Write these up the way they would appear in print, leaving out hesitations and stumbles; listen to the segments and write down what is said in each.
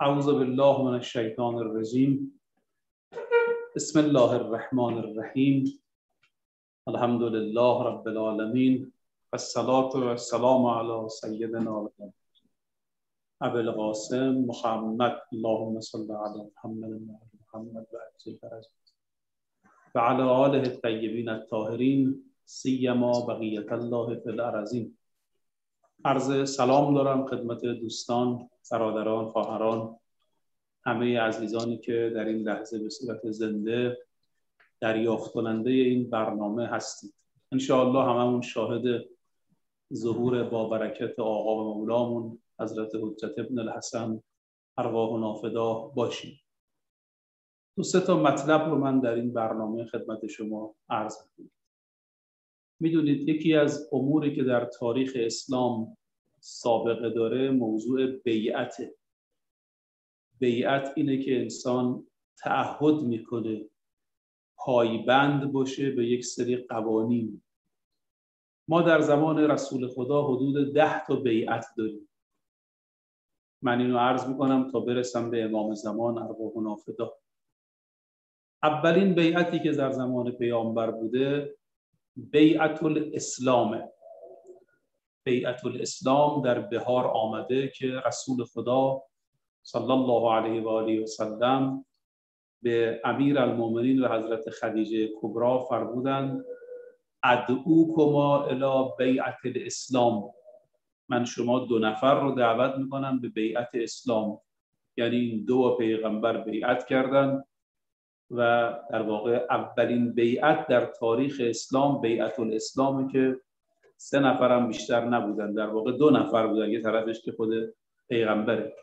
اعوذ بالله من الشیطان الرجیم. بسم الله الرحمن الرحیم. الحمد لله رب العالمین. والصلاة والسلام علی سیدنا ابی القاسم محمد اللهم صل علی محمد و عجل فرجه و علی آله الطیبین الطاهرین سیما بقیة الله فی الارضین. عرض سلام دارم خدمت دوستان، برادران، خواهران، همه عزیزانی که در این لحظه به صورت زنده دریافت کننده این برنامه هستید. انشاءالله هممون شاهد ظهور با برکت آقا و مولامون حضرت حجت ابن الحسن ارواحنا فدا باشیم. دو سه تا مطلب رو من در این برنامه خدمت شما عرض می‌کنم. میدونید یکی از اموری که در تاریخ اسلام سابقه داره موضوع بیعته. بیعت اینه که انسان تعهد میکنه پایبند باشه به یک سری قوانین. ما در زمان رسول خدا حدود 10 تا بیعت داریم. من اینو عرض میکنم تا برسم به امام زمان ارواحنا فدا. اولین بیعتی که در زمان پیامبر بوده بیعت الاسلام. بیعت الاسلام در بهار آمده که رسول خدا صلی الله علیه و آله و سلم به امیرالمومنین و حضرت خدیجه کبری فرمودند ادعوکما الی بیعت الاسلام. من شما دو نفر رو دعوت میکنم به بیعت اسلام. یعنی این دو پیغمبر بیعت کردند و در واقع اولین بیعت در تاریخ اسلام بیعت الاسلامی که 3 نفر هم بیشتر نبودن، در واقع 2 نفر بودن، یه طرفش که خود پیغمبره.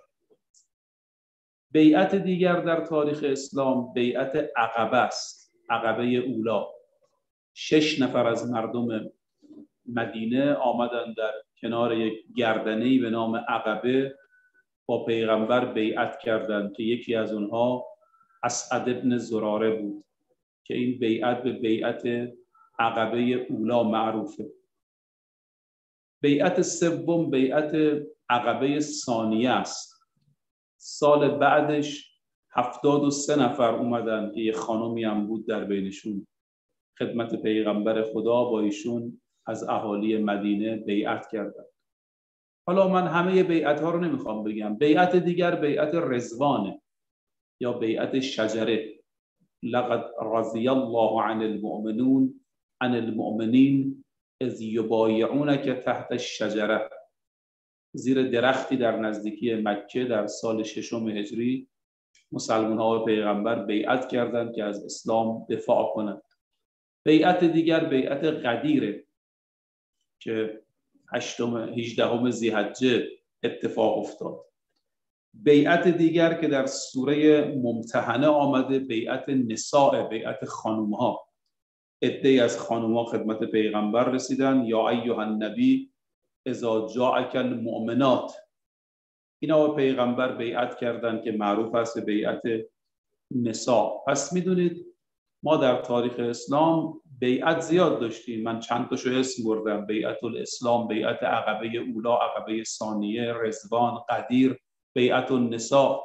بیعت دیگر در تاریخ اسلام بیعت عقبه است، عقبه اولا. 6 نفر از مردم مدینه آمدن در کنار یک گردنه‌ای به نام عقبه با پیغمبر بیعت کردند که یکی از اونها اسعد ابن زراره بود که این بیعت به بیعت عقبه اولا معروفه. بیعت سوم بیعت عقبه ثانیه است. سال بعدش 73 نفر اومدن که یه خانمی هم بود در بینشون خدمت پیغمبر خدا، با ایشون از اهالی مدینه بیعت کردن. حالا من همه بیعت ها رو نمیخوام بگم. بیعت دیگر بیعت رضوانه یا بیعت شجره. لقد رضی الله عن المؤمنین اذ یبایعونک تحت الشجره. زیر درختی در نزدیکی مکه در سال 6 هجری مسلمان ها و پیغمبر بیعت کردند که از اسلام دفاع کنند. بیعت دیگر بیعت غدیره که 18 ذی‌حجه اتفاق افتاد. بیعت دیگر که در سوره ممتحنه آمده بیعت نساء، بیعت خانوم ها. عده‌ای از خانوم ها خدمت پیغمبر رسیدن یا ایها النبی اذا جاءک المؤمنات. اینا با پیغمبر بیعت کردن که معروف است به بیعت نساء. پس میدونید ما در تاریخ اسلام بیعت زیاد داشتیم. من چند تاشو اسم بردم: بیعت الاسلام، بیعت عقبه اولا، عقبه ثانیه، رضوان، غدیر، بیعت النساء.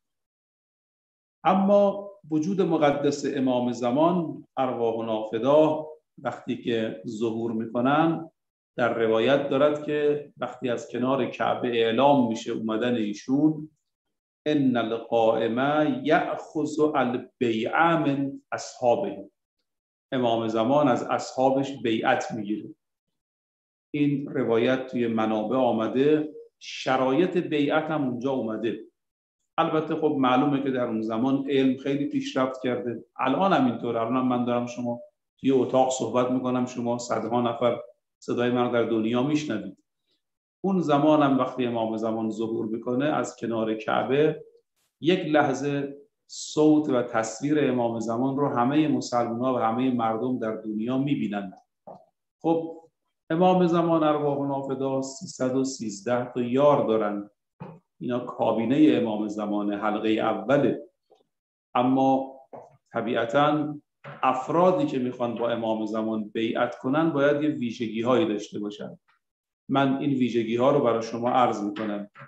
اما وجود مقدس امام زمان ارواحنا فدا وقتی که ظهور میکنن در روایت دارد که وقتی از کنار کعبه اعلام میشه اومدن ایشون ان القائم یأخذ البیع من اصحابه. امام زمان از اصحابش بیعت میگیره. این روایت توی منابع آمده. شرایط بیعت هم اونجا اومده. البته خب معلومه که در اون زمان علم خیلی پیشرفت کرده. الان هم اینطور. الان هم من دارم شما توی اتاق صحبت میکنم، شما صدها نفر صدای من در دنیا میشنوید. اون زمان هم وقتی امام زمان ظهور میکنه از کنار کعبه یک لحظه صوت و تصویر امام زمان رو همه مسلمان‌ها و همه مردم در دنیا میبینن. خب امام زمان ارواحنا فدا 313 تا یار دارن. اینا کابینه امام زمان، حلقه اوله. اما طبیعتاً افرادی که میخوان با امام زمان بیعت کنن باید یه ویژگی هایی داشته باشن. من این ویژگی ها رو برای شما عرض میکنم.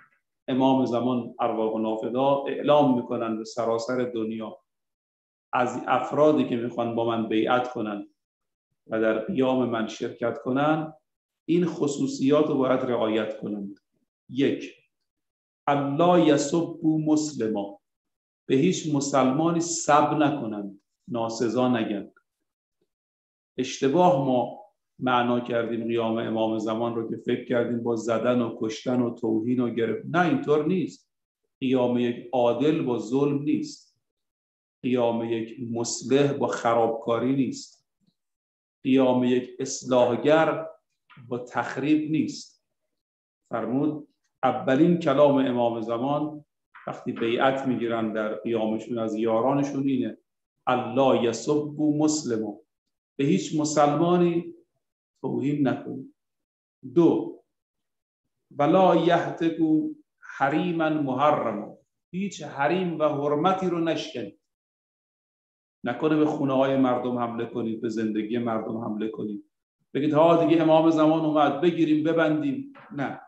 امام زمان ارواح و نافدا اعلام میکنن به سراسر دنیا از افرادی که میخوان با من بیعت کنن و در قیام من شرکت کنن این خصوصیات رو باید رعایت کنند. 1. الله یسب مسلما، به هیچ مسلمانی سب نکنند، ناسزا نگن. اشتباه ما معنا کردیم قیام امام زمان رو که فکر کردیم با زدن و کشتن و توهین و گرفت. نه، اینطور نیست. قیام یک عادل با ظلم نیست. قیام یک مصلح با خرابکاری نیست. قیام یک اصلاحگر با تخریب نیست. فرمود اولین کلام امام زمان وقتی بیعت میگیرن در قیامشون از یارانشون اینه الله یسب مسلما، به هیچ مسلمانی توهین نکنید. 2. ولا یهتکوا حریما محرما، هیچ حریم و حرمتی رو نشکنید. نکنه به خونه های مردم حمله کنید، به زندگی مردم حمله کنید، بگید ها دیگه امام زمان اومد بگیریم ببندیم. نه.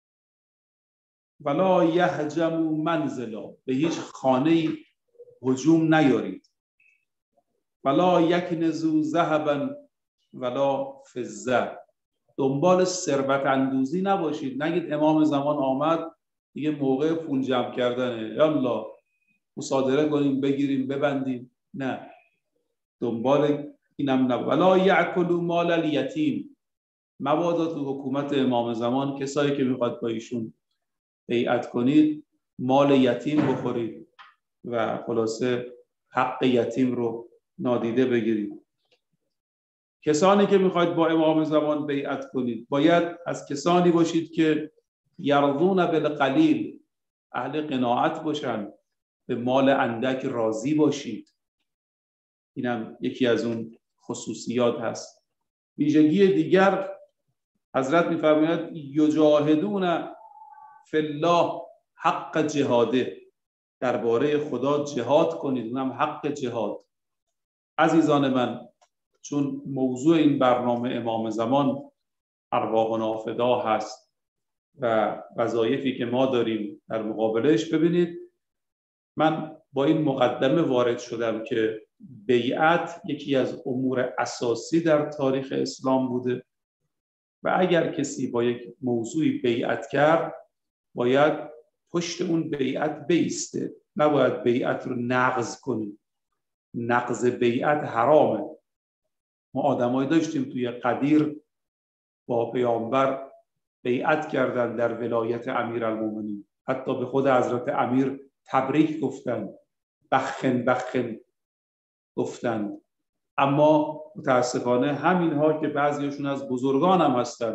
ولا یهجموا منزلا، به هیچ خانه‌ای هجوم نیارید. ولا یکنزوا ذهبا ولا فضه، دنبال ثروت اندوزی نباشید. نگید امام زمان آمد دیگه موقع پول جمع کردنه، یالا مصادره کنیم بگیریم ببندیم. نه، دنبال اینم نه. ولا یأکلوا مال الیتیم، مبادا تو حکومت امام زمان کسایی که میخواد با ایشون بیعت کنید مال یتیم بخورید و خلاصه حق یتیم رو نادیده بگیرید. کسانی که میخواید با امام زمان بیعت کنید باید از کسانی باشید که یرضون بالقلیل، اهل قناعت باشن، به مال اندک راضی باشید. اینم یکی از اون خصوصیات هست. ویژگی دیگر حضرت میفرماید یجاهدون فی الله حق جهاده، درباره خدا جهاد کنید، اونم حق جهاد. عزیزان من، چون موضوع این برنامه امام زمان ارواح و نافدا هست و وظایفی که ما داریم در مقابلش، ببینید من با این مقدمه وارد شدم که بیعت یکی از امور اساسی در تاریخ اسلام بوده و اگر کسی با یک موضوعی بیعت کرد باید پشت اون بیعت بیسته، نباید بیعت رو نقض کنید. نقض بیعت حرامه. ما آدمایی داشتیم توی قدیر با پیامبر بیعت کردن در ولایت امیرالمومنین، حتی به خود حضرت امیر تبریک گفتن، بخن بخن گفتن. اما متاسفانه همینها که بعضیشون از بزرگان هم هستن،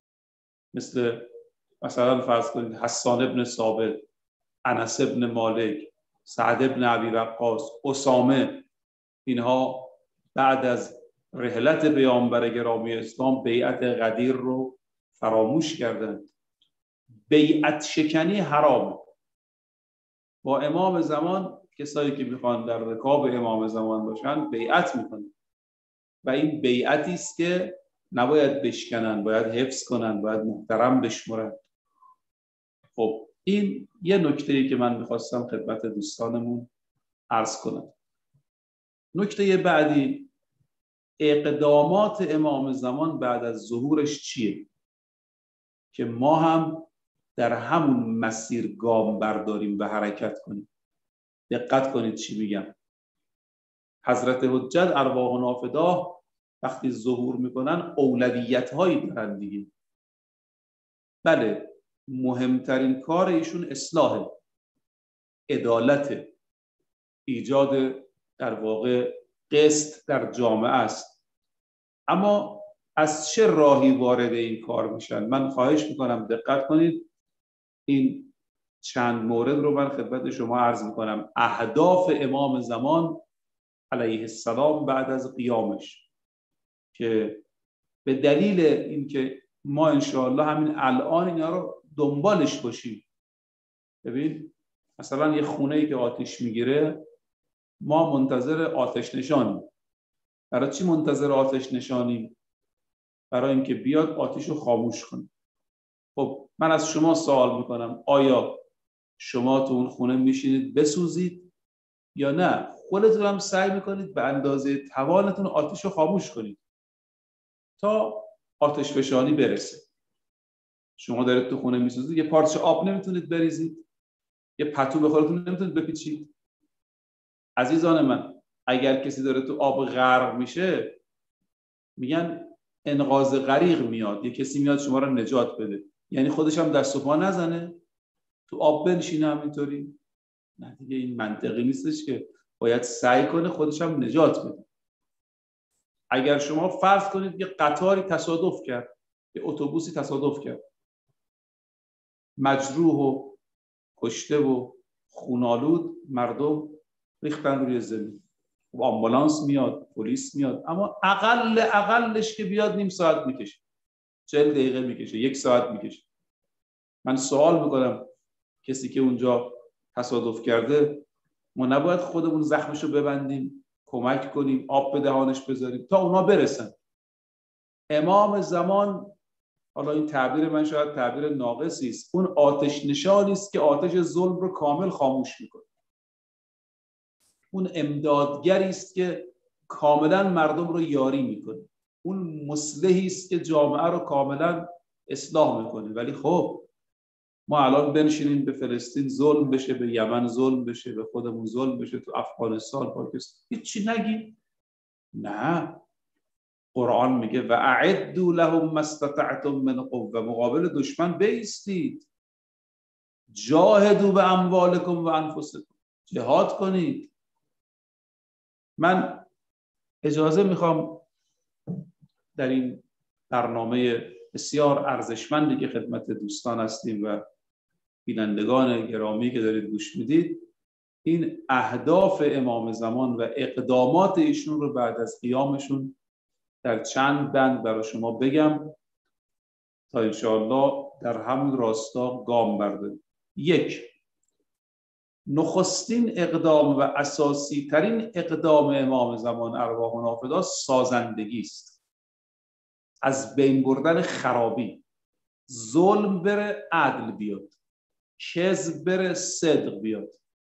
مثلا فرض کنید حسان ابن ثابت، انس ابن مالک، سعد ابن ابی وقاص، اسامه، اینها بعد از رحلت پیامبر گرامی اسلام بیعت غدیر رو فراموش کردند. بیعت شکنی حرامه. با امام زمان کسایی که میخوان در رکاب امام زمان باشن بیعت میکنن و این بیعتی است که نباید بشکنن، باید حفظ کنن، باید محترم بشمرن. خب این یه نکته‌ای که من میخواستم خدمت دوستانمون عرض کنم. نکته بعدی، اقدامات امام زمان بعد از ظهورش چیه که ما هم در همون مسیر گام برداریم و حرکت کنیم. دقت کنید چی میگم. حضرت حجت ارواح و نافدا وقتی ظهور میکنن اولویت هایی دارن دیگه. بله، مهمترین کار ایشون اصلاح، عدالت، ایجاد در واقع قسط در جامعه است. اما از چه راهی وارد این کار میشن؟ من خواهش میکنم دقت کنید. این چند مورد رو من خدمت شما عرض میکنم. اهداف امام زمان علیه السلام بعد از قیامش که به دلیل اینکه ما انشاءالله همین الان اینا رو دنبالش باشیم. ببین مثلا یه خونه‌ای که آتش میگیره ما منتظر آتش نشانیم. برای چی منتظر آتش نشانیم؟ برای اینکه بیاد آتش رو خاموش کنه. خب من از شما سوال میکنم آیا شما تو اون خونه میشینید بسوزید یا نه خودتون هم سعی میکنید به اندازه توانتون آتش رو خاموش کنید تا آتش فشانی برسه. شما دارید تو خونه میسوزید، یه پارچه آب نمیتونید بریزید، یه پتو به خودتون نمیتونید بپیچید. عزیزان من، اگر کسی داره تو آب غرق میشه میگن انقاذ غریق میاد، یه کسی میاد شما رو نجات بده، یعنی خودش هم دست و پا نزنه تو آب بنشینه همینطوری؟ نه دیگه، این منطقی نیستش که باید سعی کنه خودش هم نجات بده. اگر شما فرض کنید یه قطاری تصادف کرد، یه اتوبوسی تصادف کرد، مجروح و کشته و خونالود مردم ریختن روی زمین، آمبولانس میاد، پلیس میاد، اما اقلش که بیاد نیم ساعت میکشه، 40 دقیقه میکشه، 1 ساعت میکشه. من سوال میکنم کسی که اونجا تصادف کرده، ما نباید خودمون زخمشو ببندیم، کمک کنیم، آب به دهانش بذاریم تا اونا برسن؟ امام زمان، حالا این تعبیر من شاید تعبیر ناقصی است، اون آتش نشانی است که آتش ظلم رو کامل خاموش میکنه. اون امدادگری است که کاملا مردم رو یاری میکنه. اون مصلحی است که جامعه رو کاملا اصلاح میکنه. ولی خب ما الان بنشینیم به فلسطین ظلم بشه، به یمن ظلم بشه، به خودمون ظلم بشه، تو افغانستان، پاکستان، هیچی نگیم؟ نه، قرآن میگه و اعدوا لهم ما استطعتم من قوه، مقابل دشمن بایستید، جاهدوا باموالکم و انفسکم، جهاد کنید. من اجازه میخوام در این برنامه بسیار ارزشمندی که خدمت دوستان هستیم و بینندگان گرامی که دارید گوش میدید، این اهداف امام زمان و اقدامات ایشون رو بعد از قیامشون در چند بند برای شما بگم تا انشاءالله در همون راستا گام برداریم. 1. نخستین اقدام و اساسی ترین اقدام امام زمان ارواحنا فدا سازندگی است. از بین بردن خرابی، ظلم بره عدل بیاد، کذب بره صدق بیاد،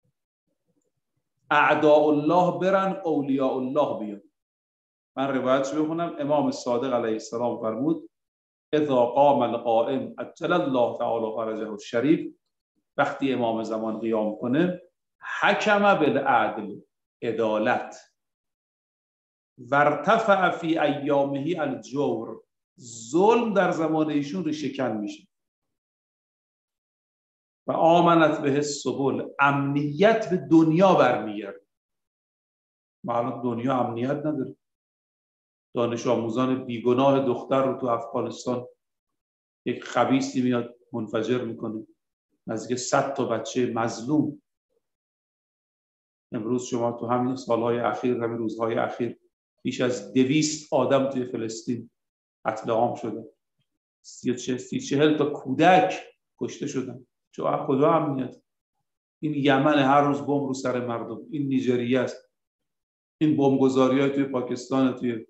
اعداء الله برن اولیاء الله بیاد. من روایتش بخونم. امام صادق علیه السلام فرمود اذا قام القائم عجل الله تعالی فرجه الشریف، وقتی امام زمان قیام کنه، حکم بالعدل، عدالت، وارتفع فی ایامه الجور، ظلم در زمان ایشون ریشه‌کن میشه، و آمنت به السبل، امنیت به دنیا برمیگرده. ما الان دنیا امنیت نداره. دانش آموزان بیگناه دختر رو تو افغانستان یک خبیثی میاد منفجر میکنه، نزدیک 100 تا بچه مظلوم. امروز شما تو همین سالهای اخیر، همین روزهای اخیر، بیش از 200 آدم توی فلسطین قتل عام شده، 30-40 تا کودک کشته شدن. چون خدا امنیت. این یمن هر روز بمب رو سر مردم، این نیجریه است، این بمبگذاری‌های توی پاکستان، توی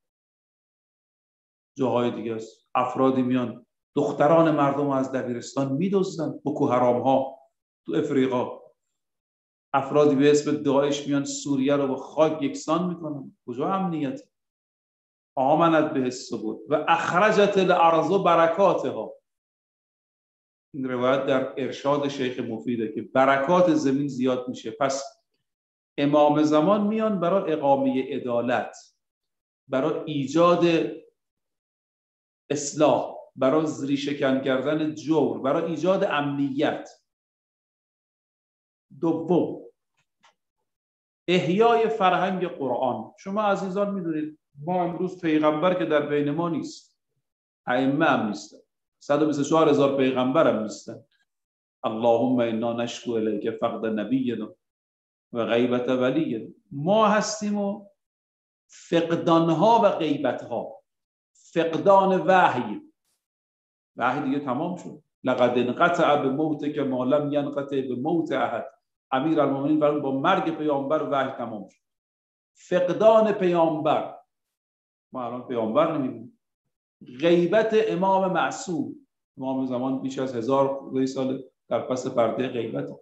جاهای دیگه است. افرادی میان دختران مردم رو از دبیرستان میدزدن، بوکو حرام ها تو افریقا. افرادی به اسم داعش میان سوریه رو با خاک یکسان میکنن. کجا امنیت؟ آمنت به السبل و اخرجت الارض برکاتها. این روایت در ارشاد شیخ مفیده که برکات زمین زیاد میشه. پس امام زمان میان برای اقامه عدالت، برای ایجاد اصلاح، برای ریشه‌کن کردن جور، برای ایجاد امنیت. 2. احیای فرهنگ قرآن. شما عزیزان میدونید ما امروز پیغمبر که در بین ما نیست، ائمه هم نیستن، 124,000 پیغمبر هم نیستن. اللهم انا نشکو الیک فقد نبینا و غیبت ولینا. ما هستیم و فقدانها و غیبتها. فقدان وحی دیگه تمام شد. لقد انقطع بموتک ما لم ینقطع بموت احد. امیرالمومنین فرمود با مرگ پیامبر وحی تمام شد. فقدان پیامبر، ما الان پیامبر نمی‌بینیم. غیبت امام معصوم. امام زمان بیش از 1000 سال در پس پرده غیبت.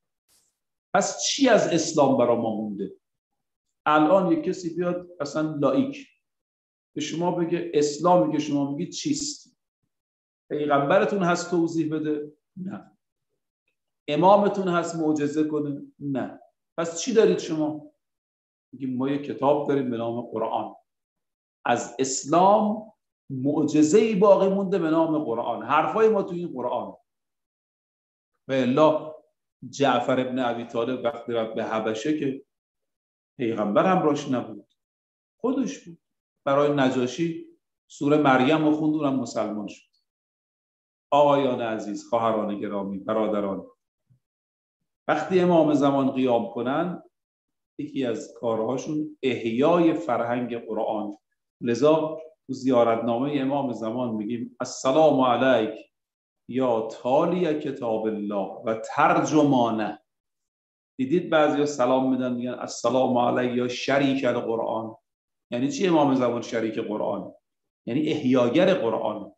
پس چی از اسلام برای ما مونده؟ الان یک کسی بیاد اصلا لایک به شما بگه اسلامی که شما میگید چیست؟ پیغمبرتون هست توضیح بده؟ نه. امامتون هست معجزه کنه؟ نه. پس چی دارید شما؟ میگیم ما یک کتاب داریم به نام قرآن. از اسلام معجزه‌ای باقی مونده به نام قرآن. حرفای ما تو این قرآن. و الا جعفر ابن ابی طالب وقتی رفت به حبشه که پیغمبر همراهش نبود، خودش بود. برای نجاشی سوره مریم رو خوند، اونم مسلمان شد. آقایان عزیز، خواهران گرامی، برادران، وقتی امام زمان قیام کنن یکی از کارهاشون احیای فرهنگ قرآن. لذا تو زیارتنامه امام زمان میگیم السلام علیک یا تالی کتاب الله و ترجمانه. دیدید بعضیا سلام میدن میگن السلام علیک یا شریک القرآن. یعنی چی امام زمان شریک قرآن؟ یعنی احیاگر قرآن،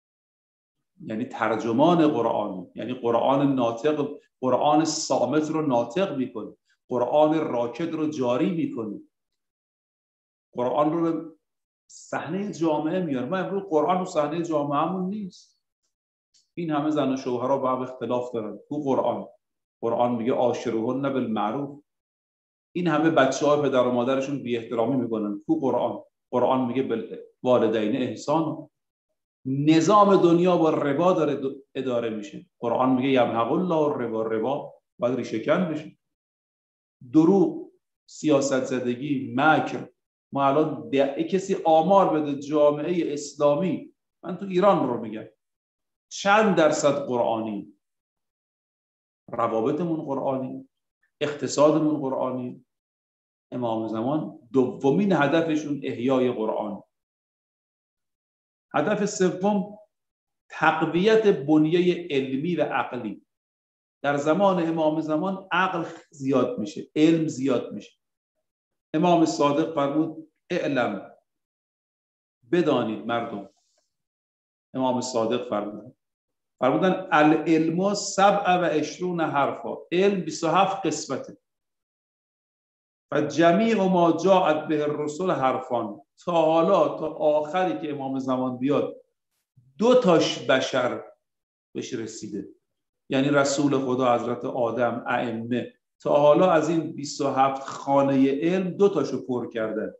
یعنی ترجمان قرآن، یعنی قرآن ناطق، قرآن صامت رو ناطق میکنه، قرآن راکد رو جاری میکنه، قرآن رو صحنه جامعه میاره. ما امروز قرآن رو صحنه جامعهمون نیست. این همه زن و شوهرها با هم اختلاف دارن. تو قرآن میگه عاشروهن بالمعروف. این همه بچه‌ها پدر و مادرشون بی احترامی میکنن. تو قرآن میگه بالوالدین احسان. نظام دنیا با ربا داره اداره میشه. قرآن میگه یمحق الله ربا باید ریشه‌کن بشه. دروغ، سیاست زدگی، مکر. ما الان کسی آمار بده جامعه اسلامی، من تو ایران رو میگم، چند درصد قرآنی؟ روابطمون قرآنی، اقتصادمون قرآنی. امام زمان دومین هدفشون احیای قرآن. هدف سوم تقویت بنیه علمی و عقلی. در زمان امام زمان عقل زیاد میشه، علم زیاد میشه. امام صادق فرمود اعلم، بدانید مردم. امام صادق فرمودن العلم 27 حرفا. علم 27 قسمته. و جمیع ما جاءت به الرسل حرفان. تا حالا تا آخری که امام زمان بیاد 2 تاش بشر بهش رسیده، یعنی رسول خدا، حضرت آدم، ائمه. تا حالا از این 27 خانه علم 2 تاشو پر کرده.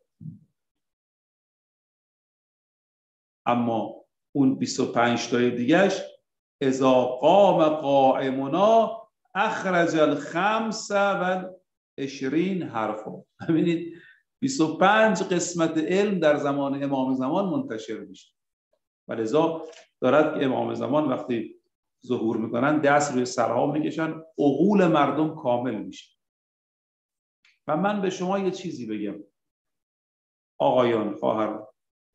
اما اون 25 تای دیگهش اذا قام قائمنا اخرج الخمس و 20 حرفا. ببینید 25 قسمت علم در زمان امام زمان منتشر میشه. و لذا دارد که امام زمان وقتی ظهور میکنن دست روی سرها میکشن، عقول مردم کامل میشه. و من به شما یه چیزی بگم آقایان، خواهران،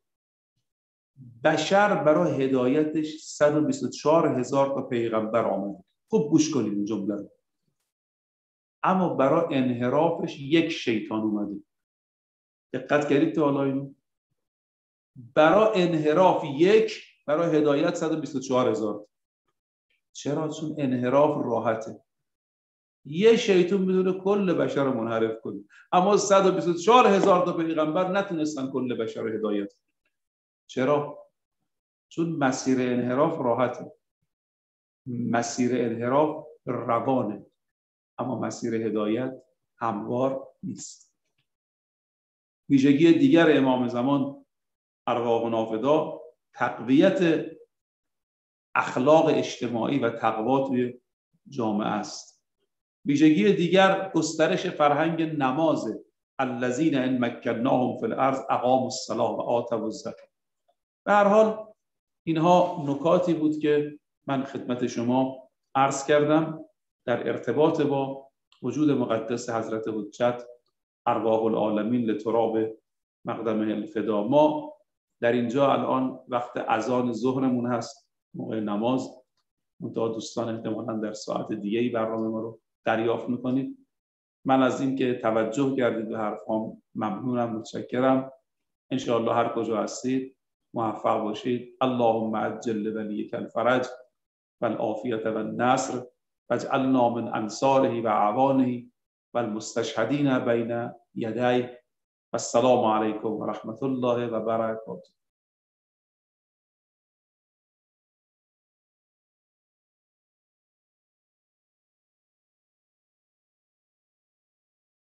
بشر برای هدایتش 124,000 تا پیغمبر آمده. خوب گوش کنید این جمله رو. اما برای انحرافش 1 شیطان اومده. دقت کردید تا حالا اینو؟ برای انحراف 1، برای هدایت 124,000. چرا؟ چون انحراف راحته. 1 شیطان میدونه کل بشر رو منحرف کنه. اما 124,000 تا پیغمبر نتونستن کل بشر رو هدایت کنن. چرا؟ چون مسیر انحراف راحته. مسیر انحراف روانه، اما مسیر هدایت هموار نیست. ویژگی دیگر امام زمان ارواحنا فدا تقویت اخلاق اجتماعی و تقوا توی جامعه است. ویژگی دیگر گسترش فرهنگ نماز. الذین ان مکناهم فی الارض اقاموا الصلاة و آتوا الزکاة. به هر حال اینها نکاتی بود که من خدمت شما عرض کردم در ارتباط با وجود مقدس حضرت حجت ارواح العالمین لتراب مقدمه الفدا. ما در اینجا الان وقت اذان ظهرمون هست، موقع نماز. منتها دوستان احتمالاً در ساعت دیگه‌ای برنامه ما رو دریافت میکنید. من از این که توجه کردید به حرفام ممنونم، متشکرم. انشاءالله هر کجا هستید موفق باشید. اللهم عجل لولیک الفرج والعافیة والنصر واجعلنا من انصاره و اعوانه و المستشهدین بین یدیه. السلام علیکم و رحمت الله و برکاته.